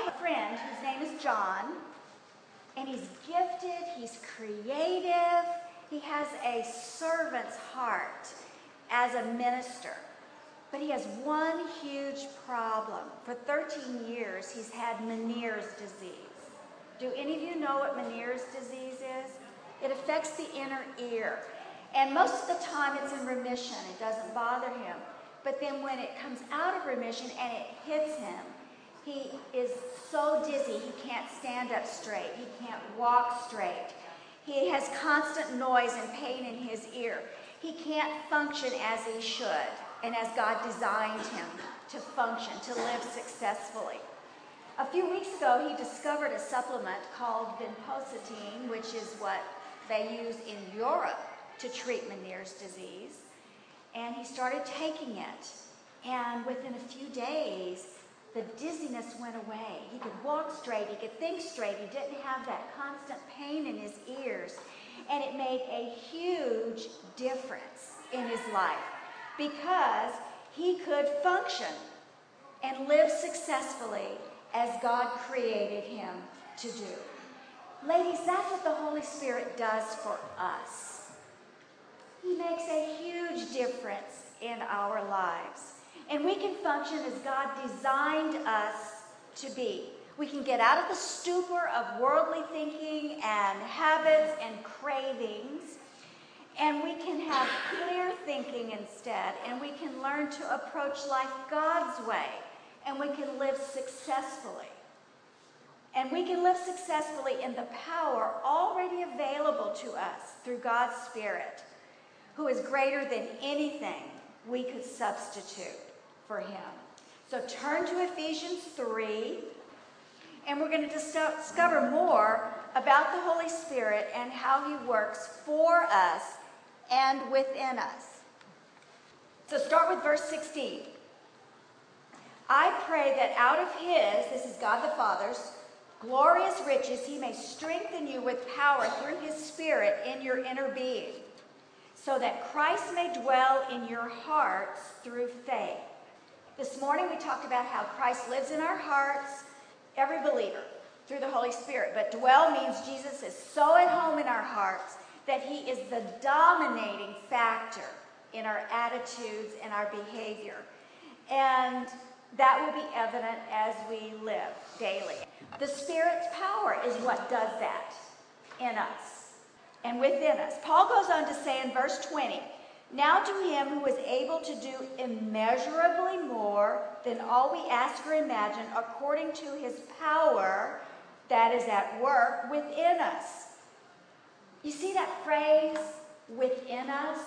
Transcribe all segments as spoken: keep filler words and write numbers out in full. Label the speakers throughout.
Speaker 1: Friend whose name is John, and he's gifted, he's creative, he has a servant's heart as a minister. But he has one huge problem. For thirteen years, he's had Meniere's disease. Do any of you know what Meniere's disease is? It affects the inner ear. And most of the time it's in remission. It doesn't bother him. But then when it comes out of remission and it hits him, he is so dizzy he can't stand up straight. He can't walk straight. He has constant noise and pain in his ear. He can't function as he should and as God designed him to function, to live successfully. A few weeks ago, he discovered a supplement called vinpocetine, which is what they use in Europe to treat Meniere's disease. And he started taking it. And within a few days, the dizziness went away. He could walk straight. He could think straight. He didn't have that constant pain in his ears. And it made a huge difference in his life because he could function and live successfully as God created him to do. Ladies, that's what the Holy Spirit does for us. He makes a huge difference in our lives. And we can function as God designed us to be. We can get out of the stupor of worldly thinking and habits and cravings, and we can have clear thinking instead, and we can learn to approach life God's way, and we can live successfully. And we can live successfully in the power already available to us through God's Spirit, who is greater than anything we could substitute for him. So turn to Ephesians three, and we're going to discover more about the Holy Spirit and how he works for us and within us. So start with verse sixteen. I pray that out of his, this is God the Father's, glorious riches, he may strengthen you with power through his Spirit in your inner being, so that Christ may dwell in your hearts through faith. This morning we talked about how Christ lives in our hearts, every believer, through the Holy Spirit. But dwell means Jesus is so at home in our hearts that he is the dominating factor in our attitudes and our behavior. And that will be evident as we live daily. The Spirit's power is what does that in us and within us. Paul goes on to say in verse twenty, now to him who is able to do immeasurably more than all we ask or imagine, according to his power that is at work within us. You see that phrase, within us?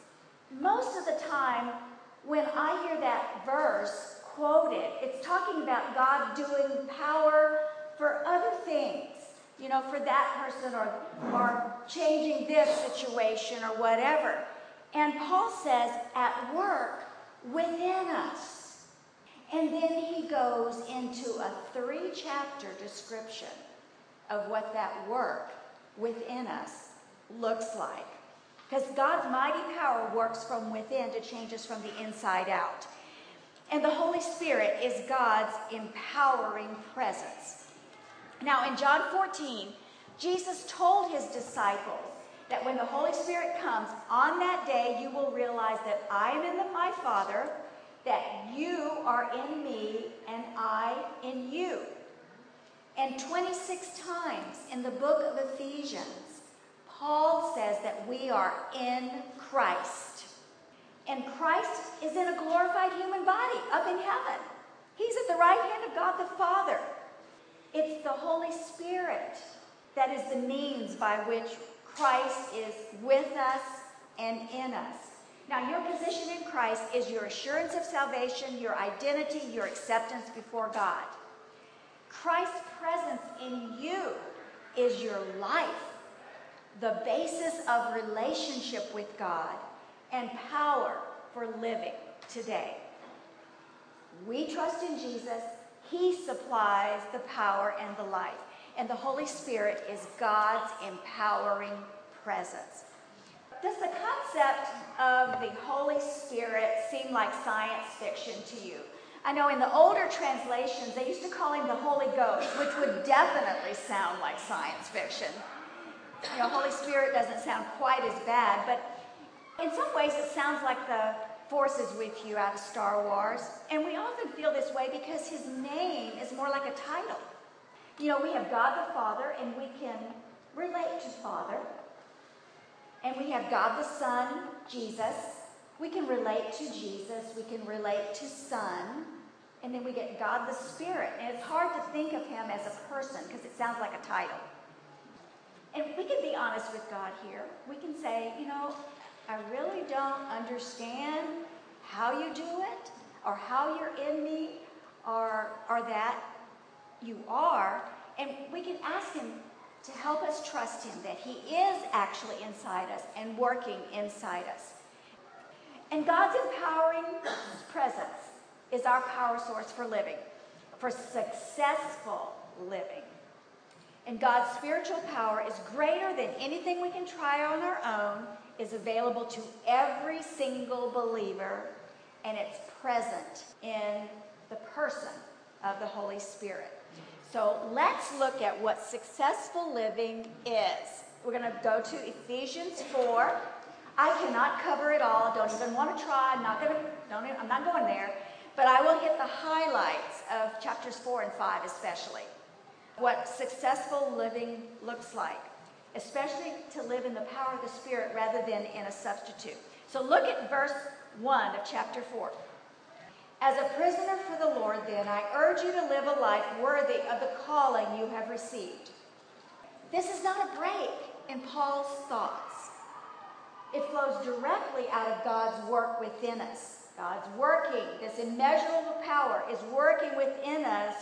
Speaker 1: Most of the time, when I hear that verse quoted, it's talking about God doing power for other things. You know, for that person or, or changing this situation or whatever. And Paul says, at work within us. And then he goes into a three-chapter description of what that work within us looks like. Because God's mighty power works from within to change us from the inside out. And the Holy Spirit is God's empowering presence. Now in John fourteen, Jesus told his disciples that when the Holy Spirit comes, on that day you will realize that I am in the, my Father, that you are in me, and I in you. And twenty-six times in the book of Ephesians, Paul says that we are in Christ. And Christ is in a glorified human body up in heaven. He's at the right hand of God the Father. It's the Holy Spirit that is the means by which Christ is with us and in us. Now, your position in Christ is your assurance of salvation, your identity, your acceptance before God. Christ's presence in you is your life, the basis of relationship with God and power for living today. We trust in Jesus. He supplies the power and the life. And the Holy Spirit is God's empowering presence. Does the concept of the Holy Spirit seem like science fiction to you? I know in the older translations, they used to call him the Holy Ghost, which would definitely sound like science fiction. You know, Holy Spirit doesn't sound quite as bad, but in some ways it sounds like the Force is with you out of Star Wars. And we often feel this way because his name is more like a title. You know, we have God the Father, and we can relate to Father. And we have God the Son, Jesus. We can relate to Jesus. We can relate to Son. And then we get God the Spirit. And it's hard to think of him as a person because it sounds like a title. And we can be honest with God here. We can say, you know, I really don't understand how you do it or how you're in me or, or that you are. And we can ask him to help us trust him that he is actually inside us and working inside us. And God's empowering presence is our power source for living, for successful living. And God's spiritual power is greater than anything we can try on our own, is available to every single believer, and it's present in the person of the Holy Spirit. So let's look at what successful living is. We're going to go to Ephesians four. I cannot cover it all. Don't even want to try. I'm not going to. Don't. I'm not going there. But I will hit the highlights of chapters four and five, especially what successful living looks like, especially to live in the power of the Spirit rather than in a substitute. So look at verse one of chapter four. As a prisoner for the Lord, then, I urge you to live a life worthy of the calling you have received. This is not a break in Paul's thoughts. It flows directly out of God's work within us. God's working. This immeasurable power is working within us.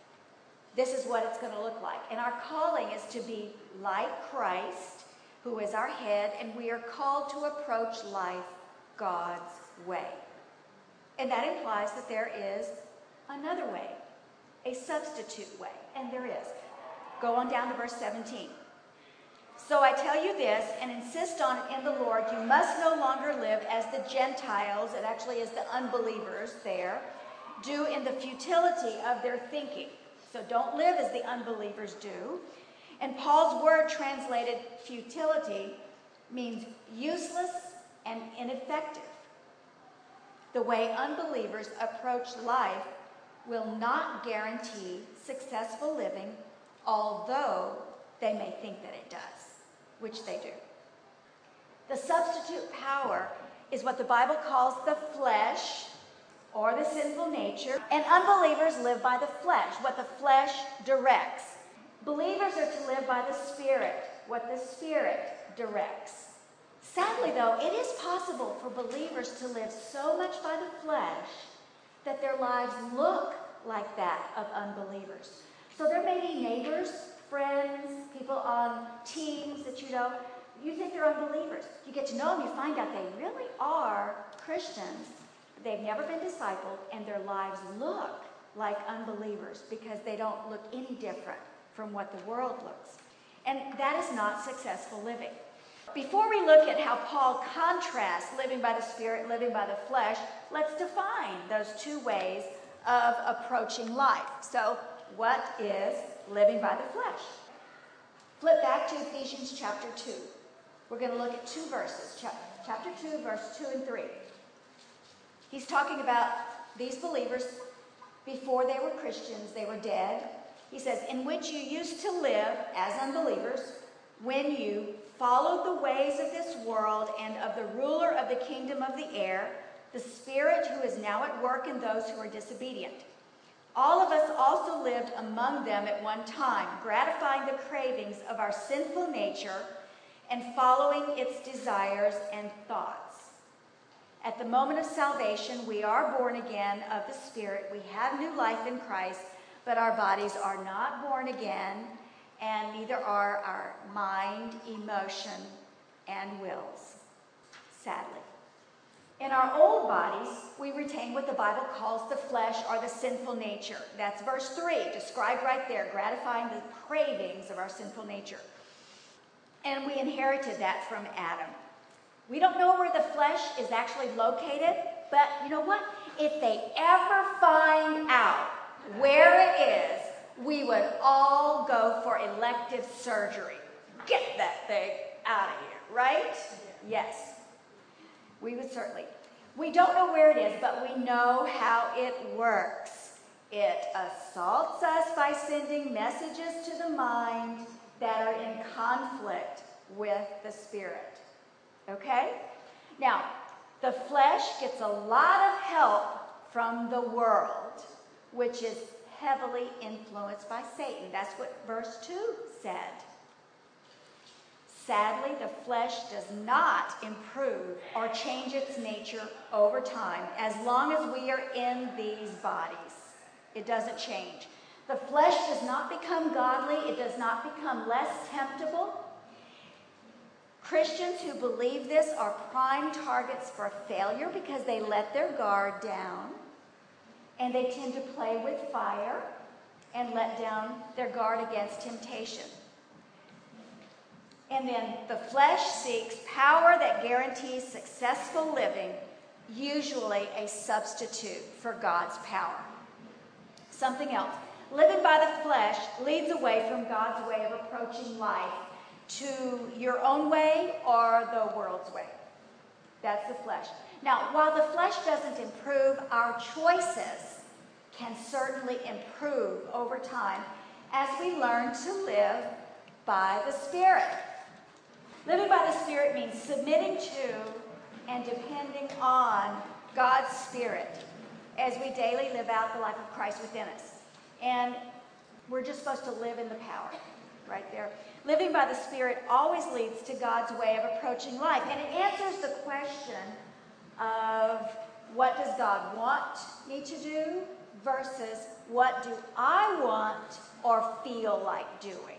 Speaker 1: This is what it's going to look like. And our calling is to be like Christ, who is our head, and we are called to approach life God's way. And that implies that there is another way, a substitute way, and there is. Go on down to verse seventeen. So I tell you this, and insist on it in the Lord, you must no longer live as the Gentiles, it actually is the unbelievers there, do in the futility of their thinking. So don't live as the unbelievers do. And Paul's word translated futility means useless and ineffective. The way unbelievers approach life will not guarantee successful living, although they may think that it does, which they do. The substitute power is what the Bible calls the flesh, or the sinful nature, and unbelievers live by the flesh, what the flesh directs. Believers are to live by the Spirit, what the Spirit directs. Sadly, though, it is possible for believers to live so much by the flesh that their lives look like that of unbelievers. So there may be neighbors, friends, people on teams that you know, you think they're unbelievers. You get to know them, you find out they really are Christians. They've never been discipled, and their lives look like unbelievers because they don't look any different from what the world looks. And that is not successful living. Before we look at how Paul contrasts living by the Spirit, living by the flesh, let's define those two ways of approaching life. So, what is living by the flesh? Flip back to Ephesians chapter two. We're going to look at two verses, chapter two, verse two and three. He's talking about these believers before they were Christians, they were dead. He says, in which you used to live as unbelievers when you followed the ways of this world and of the ruler of the kingdom of the air, the spirit who is now at work in those who are disobedient. All of us also lived among them at one time, gratifying the cravings of our sinful nature and following its desires and thoughts. At the moment of salvation, we are born again of the Spirit. We have new life in Christ, but our bodies are not born again, and neither are our mind, emotion, and wills, sadly. In our old bodies, we retain what the Bible calls the flesh or the sinful nature. That's verse three, described right there, gratifying the cravings of our sinful nature. And we inherited that from Adam. We don't know where the flesh is actually located, but you know what? if they ever find out where it is, we would all go for elective surgery. Get that thing out of here, right? Yes. We would certainly. We don't know where it is, but we know how it works. It assaults us by sending messages to the mind that are in conflict with the spirit. Okay? Now, the flesh gets a lot of help from the world, which is heavily influenced by Satan. That's what verse two said. Sadly, the flesh does not improve or change its nature over time as long as we are in these bodies. It doesn't change. The flesh does not become godly. It does not become less temptable. Christians who believe this are prime targets for failure because they let their guard down, and they tend to play with fire and let down their guard against temptation. And then the flesh seeks power that guarantees successful living, usually a substitute for God's power. Something else. Living by the flesh leads away from God's way of approaching life to your own way or the world's way. That's the flesh. Now, while the flesh doesn't improve, our choices can certainly improve over time as we learn to live by the Spirit. Living by the Spirit means submitting to and depending on God's Spirit as we daily live out the life of Christ within us. And we're just supposed to live in the power, right there. Living by the Spirit always leads to God's way of approaching life. And it answers the question of what does God want me to do versus what do I want or feel like doing.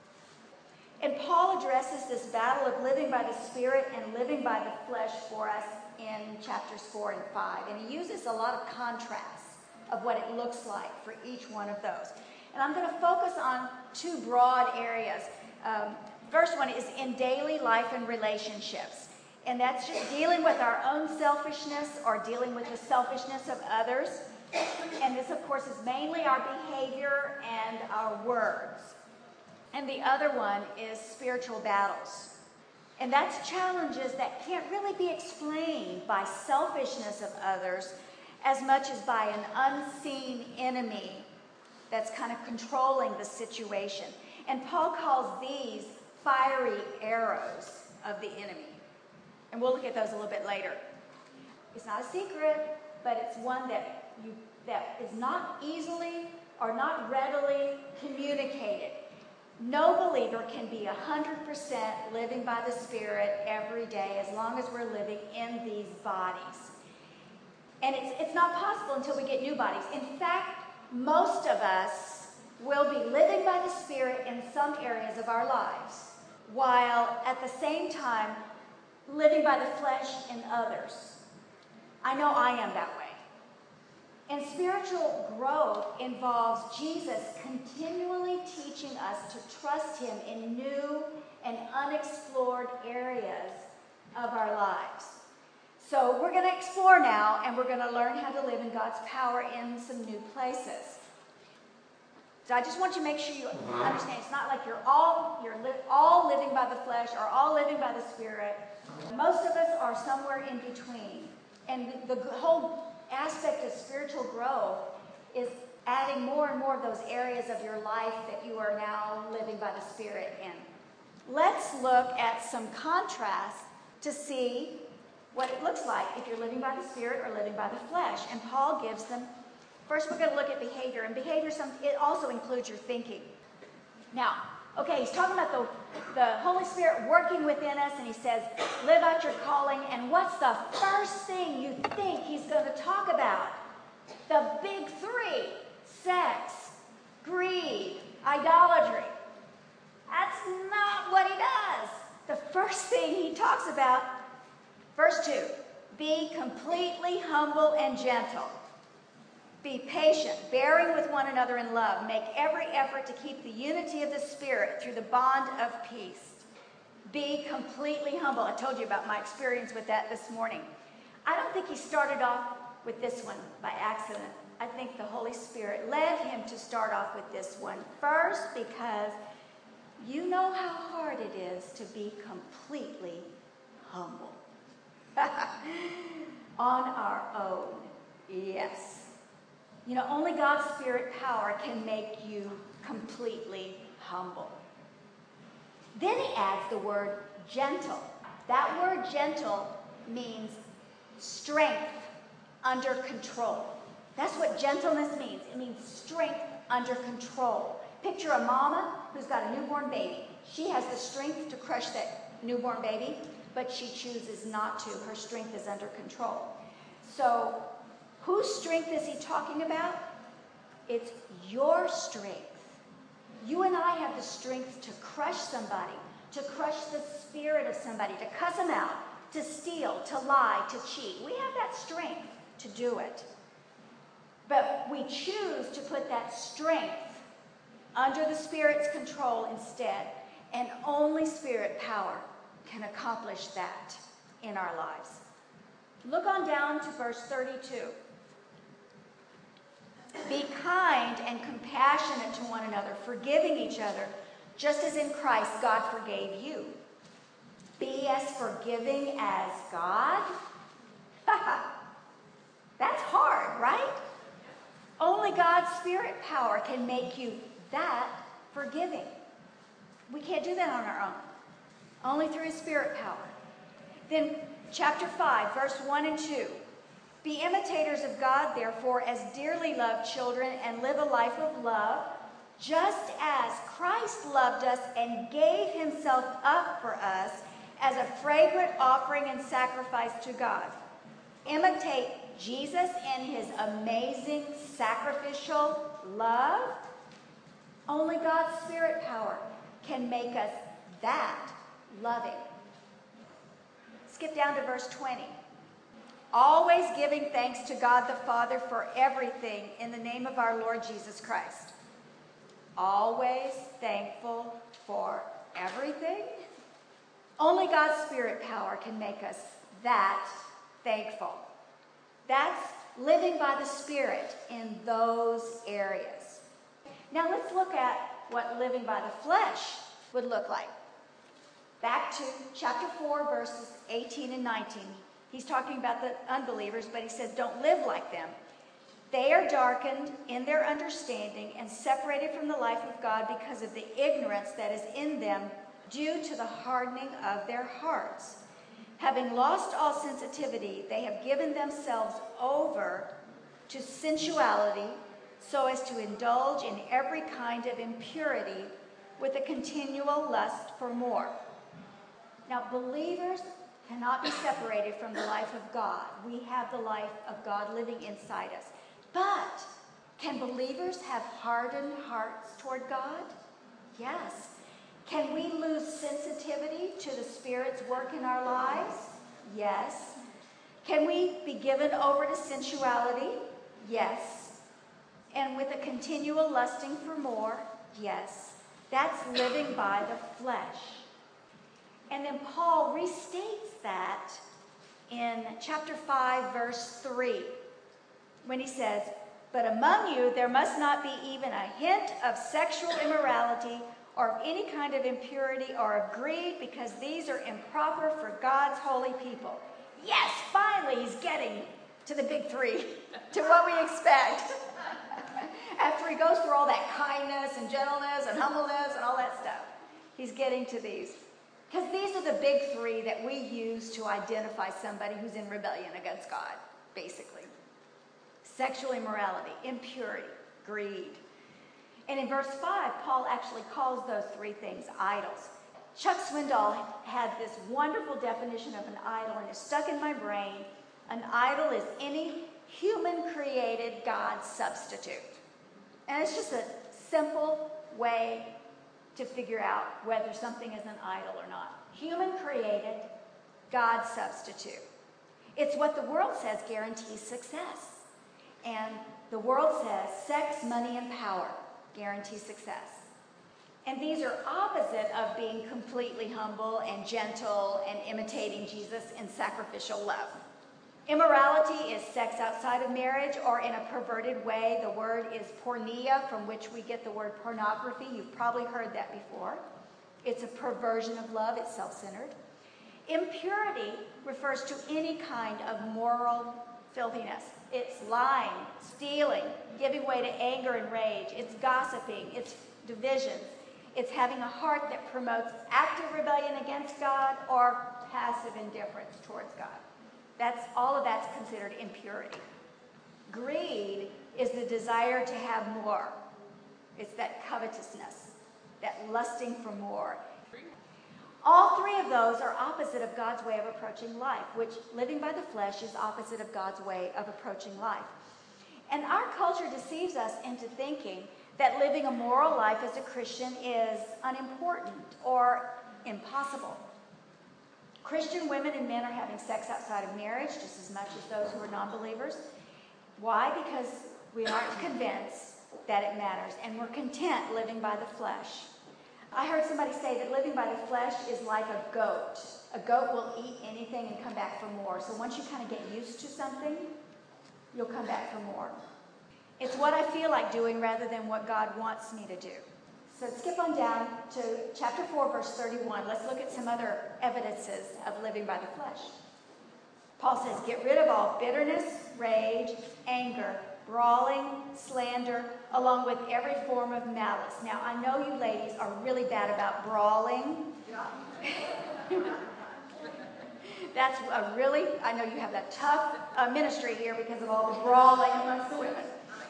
Speaker 1: And Paul addresses this battle of living by the Spirit and living by the flesh for us in chapters four and five. And he uses a lot of contrasts of what it looks like for each one of those. And I'm going to focus on two broad areas. Um, first one is in daily life and relationships. And that's just dealing with our own selfishness or dealing with the selfishness of others. And this, of course, is mainly our behavior and our words. And the other one is spiritual battles. And that's challenges that can't really be explained by selfishness of others as much as by an unseen enemy that's kind of controlling the situation. And Paul calls these fiery arrows of the enemy. And we'll look at those a little bit later. It's not a secret, but it's one that you that is not easily or not readily communicated. No believer can be one hundred percent living by the Spirit every day as long as we're living in these bodies. And it's, it's not possible until we get new bodies. In fact, most of us will be living by the Spirit in some areas of our lives, while at the same time living by the flesh in others. I know I am that way. And spiritual growth involves Jesus continually teaching us to trust him in new and unexplored areas of our lives. So we're going to explore now, and we're going to learn how to live in God's power in some new places. So I just want you to make sure you understand, it's not like you're all you're li- all living by the flesh or all living by the Spirit. Most of us are somewhere in between. And the, the whole aspect of spiritual growth is adding more and more of those areas of your life that you are now living by the Spirit in. Let's look at some contrasts to see what it looks like if you're living by the Spirit or living by the flesh. And Paul gives them. First, we're going to look at behavior. And behavior, some, it also includes your thinking. Now, okay, he's talking about the, the Holy Spirit working within us, and he says, live out your calling. And what's the first thing you think he's going to talk about? The big three: sex, greed, idolatry. That's not what he does. The first thing he talks about, verse two, be completely humble and gentle. Be patient, bearing with one another in love. Make every effort to keep the unity of the Spirit through the bond of peace. Be completely humble. I told you about my experience with that this morning. I don't think he started off with this one by accident. I think the Holy Spirit led him to start off with this one first because you know how hard it is to be completely humble. On our own, yes. You know, only God's Spirit power can make you completely humble. Then he adds the word gentle. That word gentle means strength under control. That's what gentleness means. It means strength under control. Picture a mama who's got a newborn baby. She has the strength to crush that newborn baby, but she chooses not to. Her strength is under control. So, whose strength is he talking about? It's your strength. You and I have the strength to crush somebody, to crush the spirit of somebody, to cuss them out, to steal, to lie, to cheat. We have that strength to do it. But we choose to put that strength under the Spirit's control instead. And only Spirit power can accomplish that in our lives. Look on down to verse thirty-two. Be kind and compassionate to one another, forgiving each other, just as in Christ God forgave you. Be as forgiving as God? That's hard, right? Only God's Spirit power can make you that forgiving. We can't do that on our own. Only through His Spirit power. Then chapter five, verse one and two. Be imitators of God, therefore, as dearly loved children, and live a life of love, just as Christ loved us and gave Himself up for us as a fragrant offering and sacrifice to God. Imitate Jesus in His amazing sacrificial love. Only God's Spirit power can make us that loving. Skip down to verse twenty. Always giving thanks to God the Father for everything in the name of our Lord Jesus Christ. Always thankful for everything? Only God's Spirit power can make us that thankful. That's living by the Spirit in those areas. Now let's look at what living by the flesh would look like. Back to chapter four, verses eighteen and nineteen. He's talking about the unbelievers, but he says, don't live like them. They are darkened in their understanding and separated from the life of God because of the ignorance that is in them due to the hardening of their hearts. Having lost all sensitivity, they have given themselves over to sensuality so as to indulge in every kind of impurity with a continual lust for more. Now, believers cannot be separated from the life of God. We have the life of God living inside us. But can believers have hardened hearts toward God? Yes. Can we lose sensitivity to the Spirit's work in our lives? Yes. Can we be given over to sensuality? Yes. And with a continual lusting for more? Yes. That's living by the flesh. And then Paul restates that in chapter five, verse three, when he says, but among you there must not be even a hint of sexual immorality or of any kind of impurity or of greed, because these are improper for God's holy people. Yes, finally he's getting to the big three, to what we expect. After he goes through all that kindness and gentleness and humbleness and all that stuff, he's getting to these. Because these are the big three that we use to identify somebody who's in rebellion against God, basically. Sexual immorality, impurity, greed. And in verse five, Paul actually calls those three things idols. Chuck Swindoll had this wonderful definition of an idol, and it's stuck in my brain. An idol is any human-created God substitute. And it's just a simple way to figure out whether something is an idol or not. Human-created, God substitute. It's what the world says guarantees success. And the world says sex, money, and power guarantee success. And these are opposite of being completely humble and gentle and imitating Jesus in sacrificial love. Immorality is sex outside of marriage or in a perverted way. The word is porneia, from which we get the word pornography. You've probably heard that before. It's a perversion of love. It's self-centered. Impurity refers to any kind of moral filthiness. It's lying, stealing, giving way to anger and rage. It's gossiping. It's divisions. It's having a heart that promotes active rebellion against God or passive indifference towards God. That's all of that's considered impurity. Greed is the desire to have more. It's that covetousness, that lusting for more. All three of those are opposite of God's way of approaching life, which living by the flesh is opposite of God's way of approaching life. And our culture deceives us into thinking that living a moral life as a Christian is unimportant or impossible. Christian women and men are having sex outside of marriage just as much as those who are non-believers. Why? Because we aren't convinced that it matters, and we're content living by the flesh. I heard somebody say that living by the flesh is like a goat. A goat will eat anything and come back for more. So once you kind of get used to something, you'll come back for more. It's what I feel like doing rather than what God wants me to do. So skip on down to chapter four, verse thirty-one. Let's look at some other evidences of living by the flesh. Paul says, get rid of all bitterness, rage, anger, brawling, slander, along with every form of malice. Now, I know you ladies are really bad about brawling. That's a really, I know you have that tough uh, ministry here because of all the brawling amongst the women.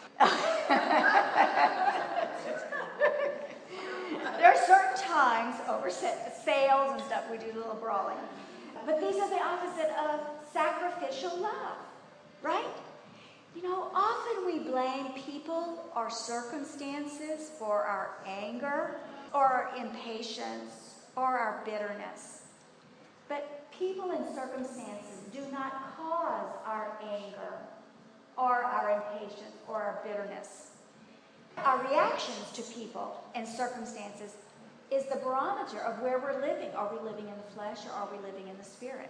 Speaker 1: There are certain times over sales and stuff we do a little brawling. But these are the opposite of sacrificial love, right? You know, often we blame people or circumstances for our anger or our impatience or our bitterness. But people and circumstances do not cause our anger or our impatience or our bitterness. Our reactions to people and circumstances is the barometer of where we're living. Are we living in the flesh or are we living in the spirit?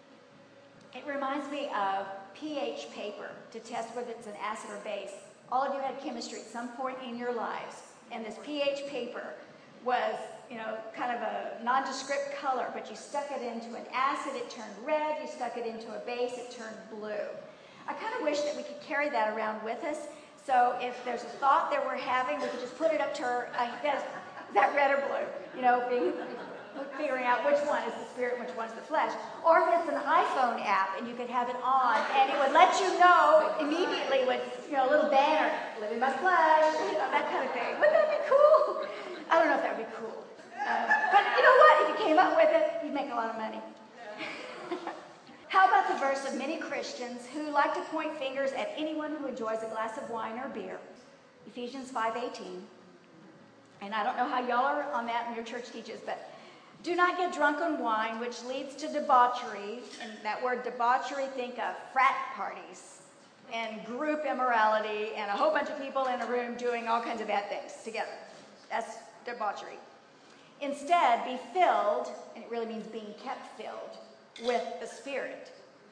Speaker 1: It reminds me of pH paper to test whether it's an acid or base. All of you had chemistry at some point in your lives, and this pH paper was, you know, kind of a nondescript color, but you stuck it into an acid, it turned red. You stuck it into a base, it turned blue. I kind of wish that we could carry that around with us. So if there's a thought that we're having, we could just put it up to her. Uh, is that red or blue? You know, being, figuring out which one is the spirit and which one's the flesh. Or if it's an iPhone app and you could have it on and it would let you know immediately with, you know, a little banner, living by the flesh, you know, that kind of thing. Wouldn't that be cool? I don't know if that would be cool. Uh, but you know what? If you came up with it, you'd make a lot of money. How about the verse of many Christians who like to point fingers at anyone who enjoys a glass of wine or beer? Ephesians five eighteen. And I don't know how y'all are on that and your church teaches, but do not get drunk on wine, which leads to debauchery. And that word debauchery, think of frat parties and group immorality and a whole bunch of people in a room doing all kinds of bad things together. That's debauchery. Instead, be filled, and it really means being kept filled, with the Spirit.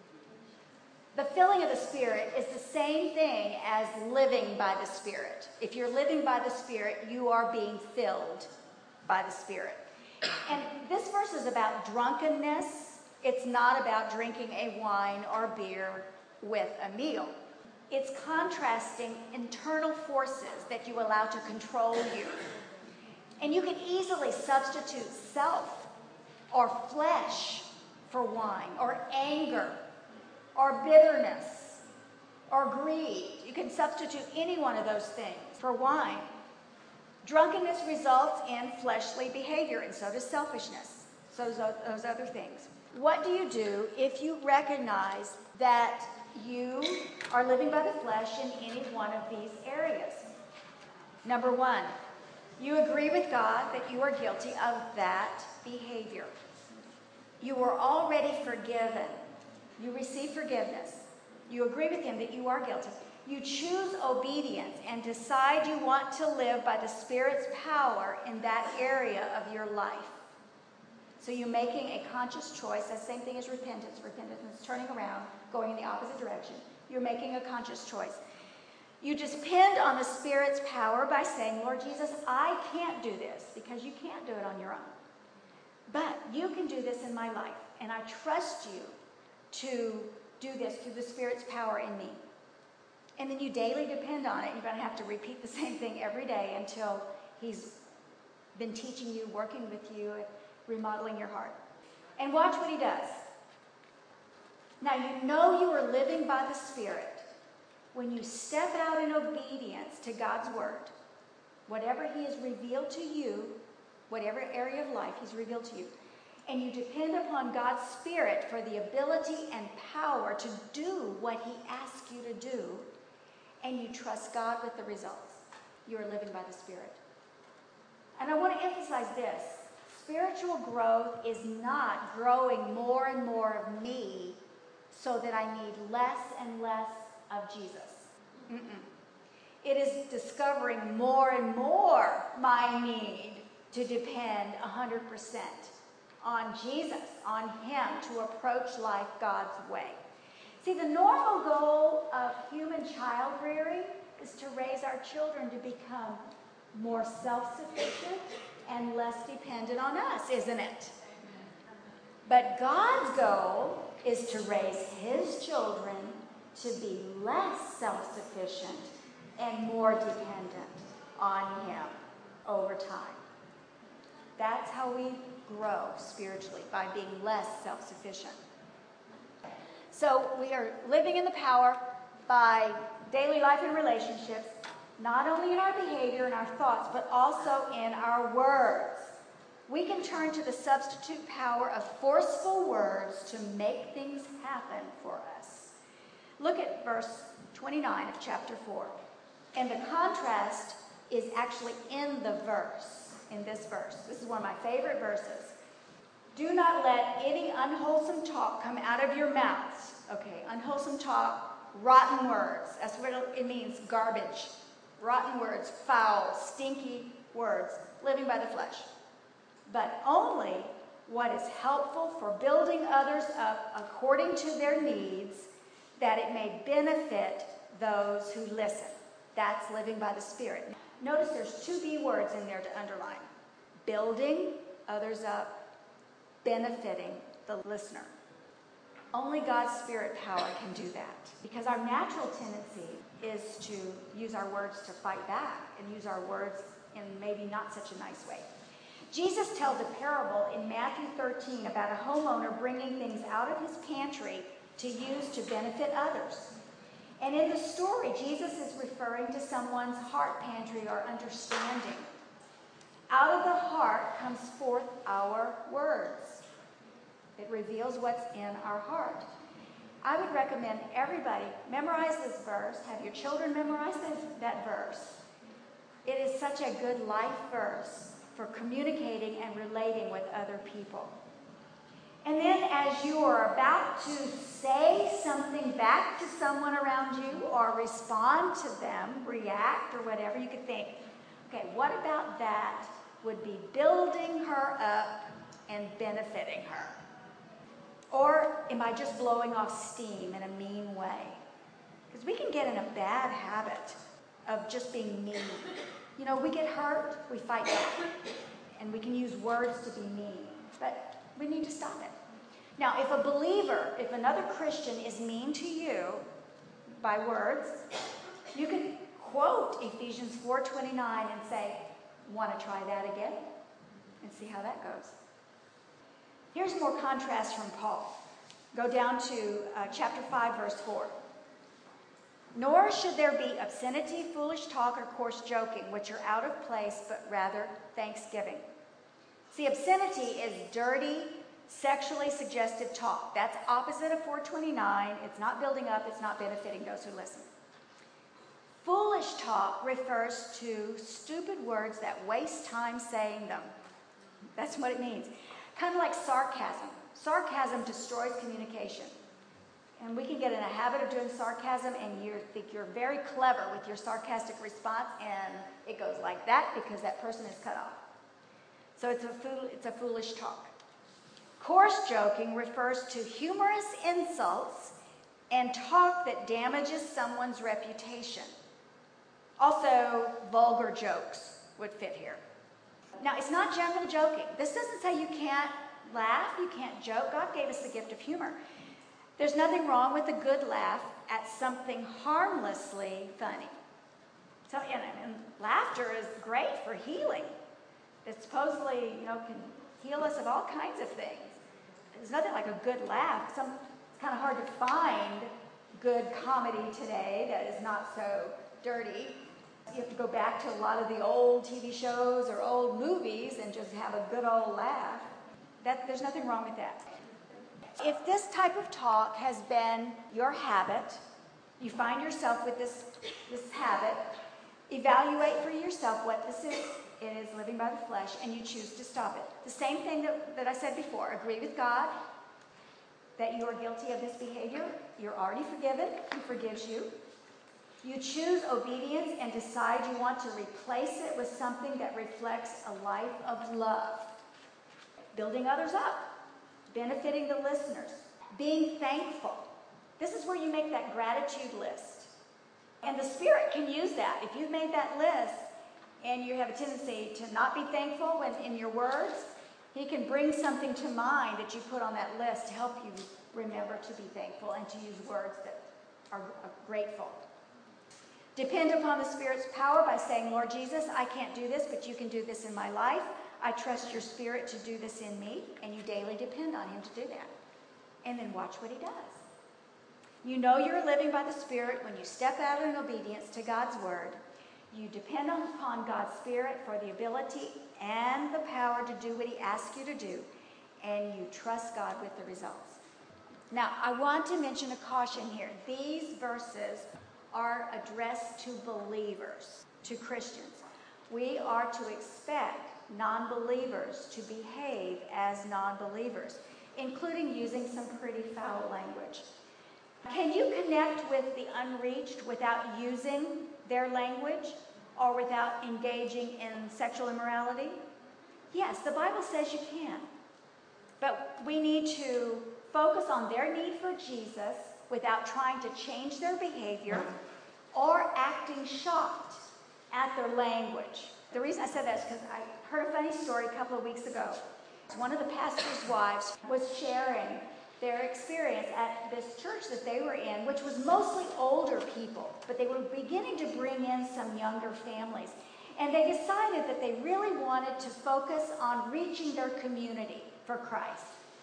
Speaker 1: The filling of the Spirit is the same thing as living by the Spirit. If you're living by the Spirit, you are being filled by the Spirit. And this verse is about drunkenness. It's not about drinking a wine or beer with a meal. It's contrasting internal forces that you allow to control you. And you can easily substitute self or flesh for wine, or anger, or bitterness, or greed. You can substitute any one of those things for wine. Drunkenness results in fleshly behavior, and so does selfishness. So does those other things. What do you do if you recognize that you are living by the flesh in any one of these areas? Number one, you agree with God that you are guilty of that behavior. You were already forgiven. You receive forgiveness. You agree with him that you are guilty. You choose obedience and decide you want to live by the Spirit's power in that area of your life. So you're making a conscious choice. That's the same thing as repentance. Repentance is turning around, going in the opposite direction. You're making a conscious choice. You depend on the Spirit's power by saying, Lord Jesus, I can't do this, because you can't do it on your own. But you can do this in my life, and I trust you to do this through the Spirit's power in me. And then you daily depend on it. You're going to have to repeat the same thing every day until he's been teaching you, working with you, remodeling your heart. And watch what he does. Now, you know you are living by the Spirit when you step out in obedience to God's word. Whatever he has revealed to you, whatever area of life he's revealed to you, and you depend upon God's Spirit for the ability and power to do what he asks you to do, and you trust God with the results. You are living by the Spirit. And I want to emphasize this. Spiritual growth is not growing more and more of me so that I need less and less of Jesus. Mm-mm. It is discovering more and more my need to depend one hundred percent on Jesus, on him, to approach life God's way. See, the normal goal of human child rearing is to raise our children to become more self-sufficient and less dependent on us, isn't it? But God's goal is to raise his children to be less self-sufficient and more dependent on him over time. That's how we grow spiritually, by being less self-sufficient. So we are living in the power by daily life and relationships, not only in our behavior and our thoughts, but also in our words. We can turn to the substitute power of forceful words to make things happen for us. Look at verse twenty-nine of chapter four. And the contrast is actually in the verse, in this verse. This is one of my favorite verses. Do not let any unwholesome talk come out of your mouths. Okay, unwholesome talk, rotten words. That's what it means, garbage. Rotten words, foul, stinky words, living by the flesh. But only what is helpful for building others up according to their needs, that it may benefit those who listen. That's living by the Spirit. Notice there's two B words in there to underline. Building others up, benefiting the listener. Only God's Spirit power can do that, because our natural tendency is to use our words to fight back and use our words in maybe not such a nice way. Jesus tells a parable in Matthew thirteen about a homeowner bringing things out of his pantry to use to benefit others. And in the story, Jesus is referring to someone's heart pantry or understanding. Out of the heart comes forth our words. It reveals what's in our heart. I would recommend everybody memorize this verse. Have your children memorize this, that verse. It is such a good life verse for communicating and relating with other people. And then as you are about to say something back to someone around you or respond to them, react or whatever, you could think, okay, what about that would be building her up and benefiting her? Or am I just blowing off steam in a mean way? Because we can get in a bad habit of just being mean. You know, we get hurt, we fight back. And we can use words to be mean. But we need to stop it. Now, if a believer, if another Christian is mean to you by words, you can quote Ephesians four twenty-nine and say, want to try that again? And see how that goes. Here's more contrast from Paul. Go down to uh, chapter five, verse four. Nor should there be obscenity, foolish talk, or coarse joking, which are out of place, but rather thanksgiving. See, obscenity is dirty, sexually suggestive talk. That's opposite of four twenty-nine. It's not building up. It's not benefiting those who listen. Foolish talk refers to stupid words that waste time saying them. That's what it means. Kind of like sarcasm. Sarcasm destroys communication. And we can get in a habit of doing sarcasm, and you think you're very clever with your sarcastic response, and it goes like that because that person is cut off. So it's a fool, it's a foolish talk. Coarse joking refers to humorous insults and talk that damages someone's reputation. Also, vulgar jokes would fit here. Now, it's not gentle joking. This doesn't say you can't laugh, you can't joke. God gave us the gift of humor. There's nothing wrong with a good laugh at something harmlessly funny. So, and, and laughter is great for healing. It supposedly, you know, can heal us of all kinds of things. There's nothing like a good laugh. Some, it's kind of hard to find good comedy today that is not so dirty. You have to go back to a lot of the old T V shows or old movies and just have a good old laugh. That, there's nothing wrong with that. If this type of talk has been your habit, you find yourself with this, this habit, evaluate for yourself what this is. It is living by the flesh, and you choose to stop it. The same thing that, that I said before. Agree with God that you are guilty of this behavior. You're already forgiven. He forgives you. You choose obedience and decide you want to replace it with something that reflects a life of love. Building others up. Benefiting the listeners. Being thankful. This is where you make that gratitude list. And the Spirit can use that. If you've made that list, and you have a tendency to not be thankful when in your words, He can bring something to mind that you put on that list to help you remember to be thankful and to use words that are grateful. Depend upon the Spirit's power by saying, Lord Jesus, I can't do this, but you can do this in my life. I trust your Spirit to do this in me, and you daily depend on Him to do that. And then watch what He does. You know you're living by the Spirit when you step out in obedience to God's word. You depend upon God's Spirit for the ability and the power to do what He asks you to do, and you trust God with the results. Now, I want to mention a caution here. These verses are addressed to believers, to Christians. We are to expect non-believers to behave as non-believers, including using some pretty foul language. Can you connect with the unreached without using their language or without engaging in sexual immorality? Yes, the Bible says you can. But we need to focus on their need for Jesus without trying to change their behavior or acting shocked at their language. The reason I said that is because I heard a funny story a couple of weeks ago. One of the pastor's wives was sharing their experience at this church that they were in, which was mostly older people, but they were beginning to bring in some younger families. And they decided that they really wanted to focus on reaching their community for Christ.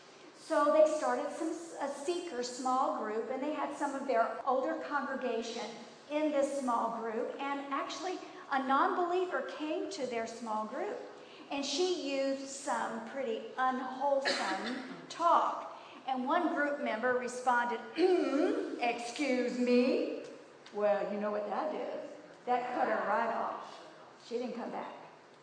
Speaker 1: So they started some, a seeker small group, and they had some of their older congregation in this small group, and actually a non-believer came to their small group, and she used some pretty unwholesome talk. And one group member responded, excuse me? Well, you know what that did. That cut her right off. She didn't come back.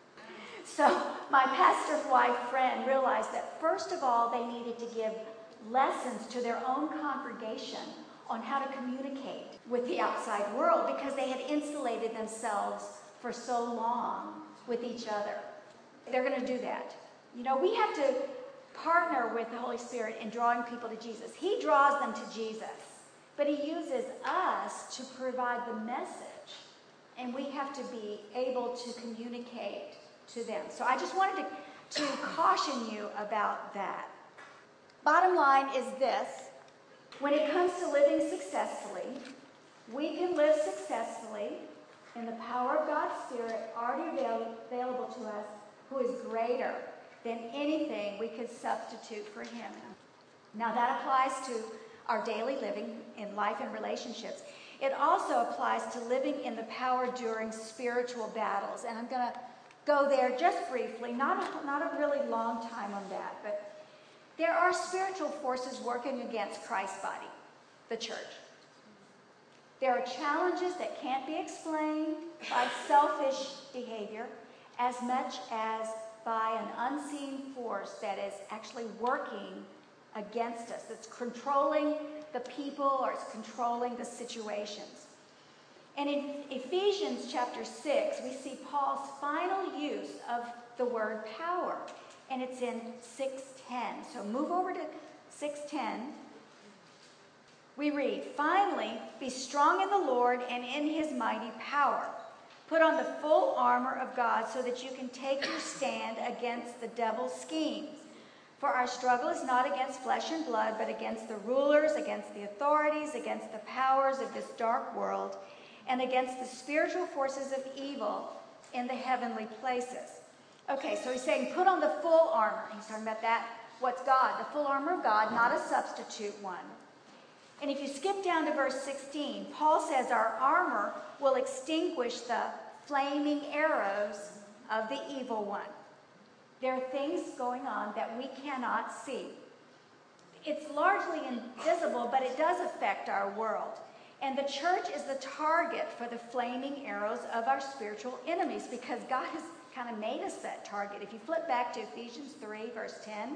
Speaker 1: So my pastor's wife friend realized that first of all, they needed to give lessons to their own congregation on how to communicate with the outside world because they had insulated themselves for so long with each other. They're going to do that. You know, we have to partner with the Holy Spirit in drawing people to Jesus. He draws them to Jesus, but He uses us to provide the message, and we have to be able to communicate to them. So I just wanted to, to caution you about that. Bottom line is this. When it comes to living successfully, we can live successfully in the power of God's Spirit already avail- available to us, who is greater than anything we could substitute for Him. Now that applies to our daily living in life and relationships. It also applies to living in the power during spiritual battles. And I'm going to go there just briefly, not a, not a really long time on that, but there are spiritual forces working against Christ's body, the church. There are challenges that can't be explained by selfish behavior as much as by an unseen force that is actually working against us. It's controlling the people, or it's controlling the situations. And in Ephesians chapter six, we see Paul's final use of the word power. and it's in six ten. So move over to six ten. We read, "Finally, be strong in the Lord and in his mighty power. Put on the full armor of God so that you can take your stand against the devil's schemes. For our struggle is not against flesh and blood, but against the rulers, against the authorities, against the powers of this dark world, and against the spiritual forces of evil in the heavenly places." Okay, so he's saying put on the full armor. He's talking about that. What's God? The full armor of God, not a substitute one. And if you skip down to verse sixteen, Paul says our armor will extinguish the flaming arrows of the evil one. There are things going on that we cannot see. It's largely invisible, but it does affect our world. And the church is the target for the flaming arrows of our spiritual enemies because God has kind of made us that target. If you flip back to Ephesians three, verse ten,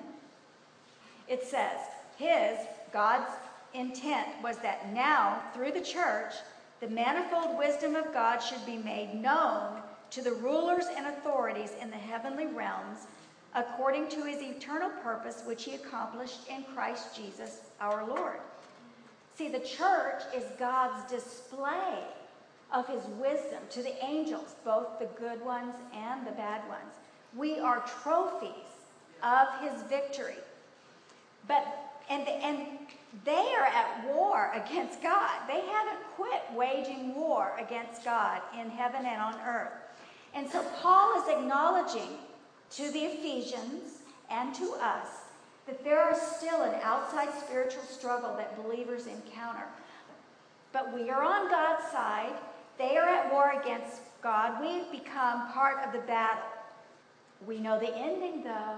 Speaker 1: it says, his, God's intent was that now, through the church, the manifold wisdom of God should be made known to the rulers and authorities in the heavenly realms according to his eternal purpose, which he accomplished in Christ Jesus our Lord. See, the church is God's display of his wisdom to the angels, both the good ones and the bad ones. We are trophies of his victory. But and and they are at war against God. They haven't quit waging war against God in heaven and on earth. And so Paul is acknowledging to the Ephesians and to us that there is still an outside spiritual struggle that believers encounter. But we are on God's side. They are at war against God. We've become part of the battle. We know the ending, though.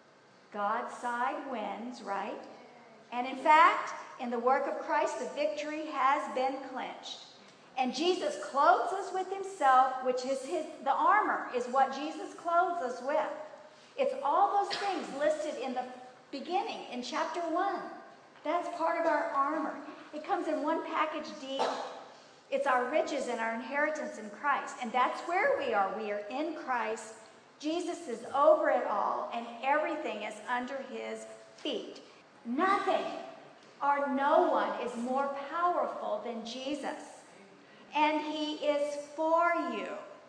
Speaker 1: God's side wins, right? And in fact, in the work of Christ, the victory has been clinched. And Jesus clothes us with himself, which is his, the armor is what Jesus clothes us with. It's all those things listed in the beginning, in chapter one. That's part of our armor. It comes in one package deal. It's our riches and our inheritance in Christ. And that's where we are. We are in Christ. Jesus is over it all, and everything is under his feet. Nothing or no one is more powerful than Jesus. And he is for you.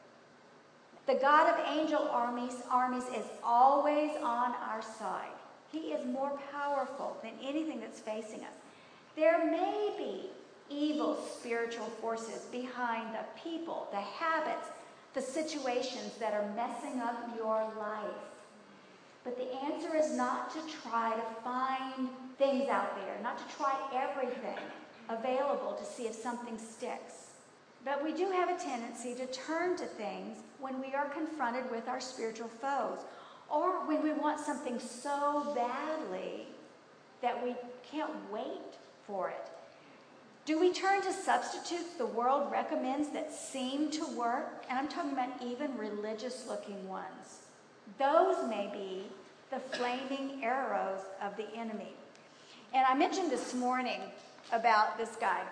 Speaker 1: The God of angel armies, armies is always on our side. He is more powerful than anything that's facing us. There may be evil spiritual forces behind the people, the habits, the situations that are messing up your life. But the answer is not to try to find things out there, not to try everything available to see if something sticks. But we do have a tendency to turn to things when we are confronted with our spiritual foes, or when we want something so badly that we can't wait for it. Do we turn to substitutes the world recommends that seem to work? And I'm talking about even religious-looking ones. Those may be the flaming arrows of the enemy. And I mentioned this morning about this guy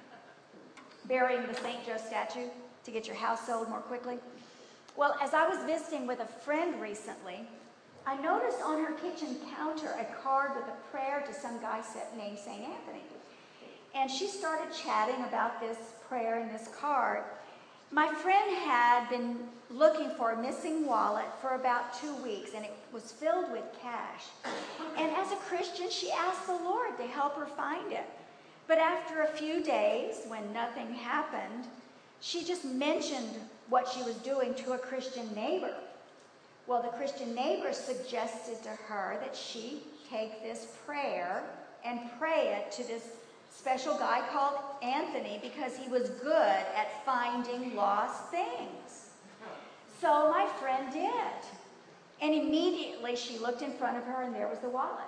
Speaker 1: burying the Saint Joe statue to get your house sold more quickly. Well, as I was visiting with a friend recently, I noticed on her kitchen counter a card with a prayer to some guy named Saint Anthony. And she started chatting about this prayer and this card. My friend had been looking for a missing wallet for about two weeks, and it was filled with cash. And as a Christian, she asked the Lord to help her find it. But after a few days, when nothing happened, she just mentioned what she was doing to a Christian neighbor. Well, the Christian neighbor suggested to her that she take this prayer and pray it to this special guy called Anthony because he was good at finding lost things. So my friend did. And immediately she looked in front of her and there was the wallet.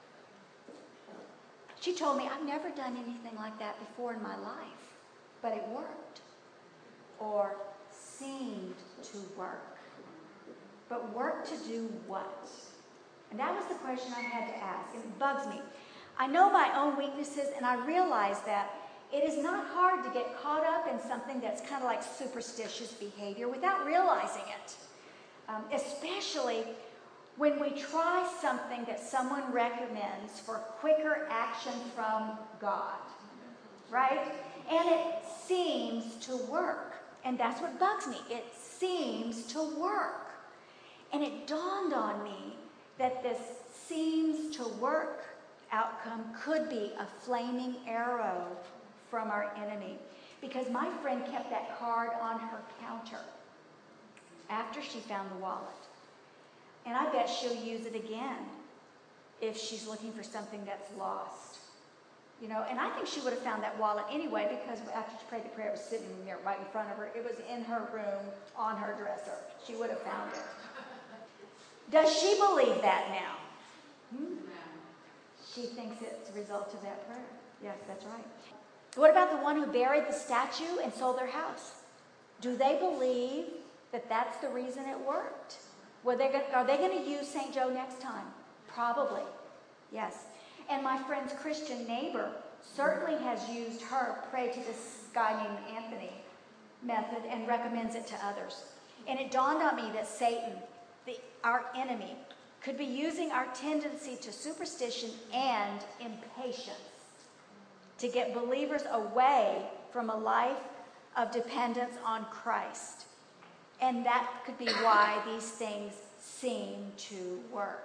Speaker 1: She told me, I've never done anything like that before in my life, but it worked. Or seemed to work. But work to do what? And that was the question I had to ask. And it bugs me. I know my own weaknesses, and I realize that it is not hard to get caught up in something that's kind of like superstitious behavior without realizing it. Um, especially When we try something that someone recommends for quicker action from God, right? And it seems to work. And that's what bugs me. It seems to work. And it dawned on me that this seems to work outcome could be a flaming arrow from our enemy. Because my friend kept that card on her counter after she found the wallet. And I bet she'll use it again if she's looking for something that's lost. You know, and I think she would have found that wallet anyway, because after she prayed the prayer, it was sitting there right in front of her. It was in her room on her dresser. She would have found it. Does she believe that now? Hmm? She thinks it's a result of that prayer. Yes, that's right. What about the one who buried the statue and sold their house? Do they believe that that's the reason it worked? Were they, are they going to use Saint Joe next time? Probably. Yes. And my friend's Christian neighbor certainly has used her pray to this guy named Anthony method and recommends it to others. And it dawned on me that Satan, the, our enemy, could be using our tendency to superstition and impatience to get believers away from a life of dependence on Christ. And that could be why these things seem to work.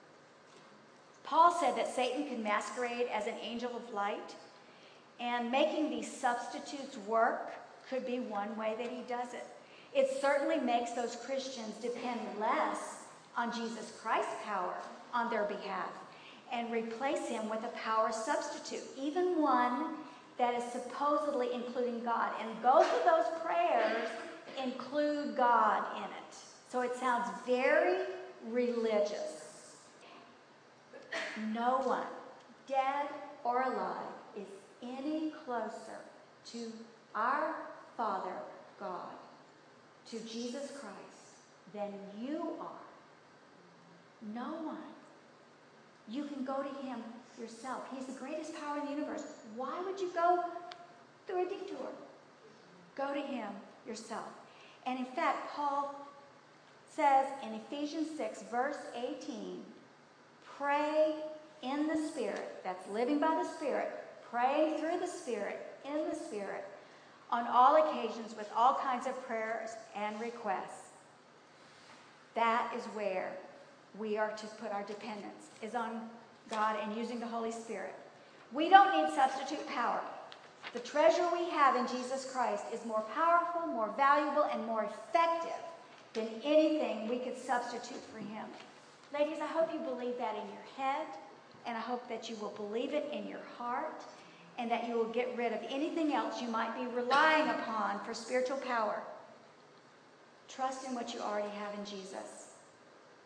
Speaker 1: Paul said that Satan can masquerade as an angel of light, and making these substitutes work could be one way that he does it. It certainly makes those Christians depend less on Jesus Christ's power on their behalf and replace him with a power substitute, even one that is supposedly including God. And both of those prayers include God in it. So it sounds very religious. No one, dead or alive, is any closer to our Father God, to Jesus Christ, than you are. No one. You can go to him yourself. He's the greatest power in the universe. Why would you go through a detour? Go to him yourself. And in fact, Paul says in Ephesians six, verse eighteen, pray in the Spirit. That's living by the Spirit. Praying through the Spirit, in the Spirit, on all occasions with all kinds of prayers and requests. That is where we are to put our dependence, is on God and using the Holy Spirit. We don't need substitute power. The treasure we have in Jesus Christ is more powerful, more valuable, and more effective than anything we could substitute for him. Ladies, I hope you believe that in your head, and I hope that you will believe it in your heart, and that you will get rid of anything else you might be relying upon for spiritual power. Trust in what you already have in Jesus.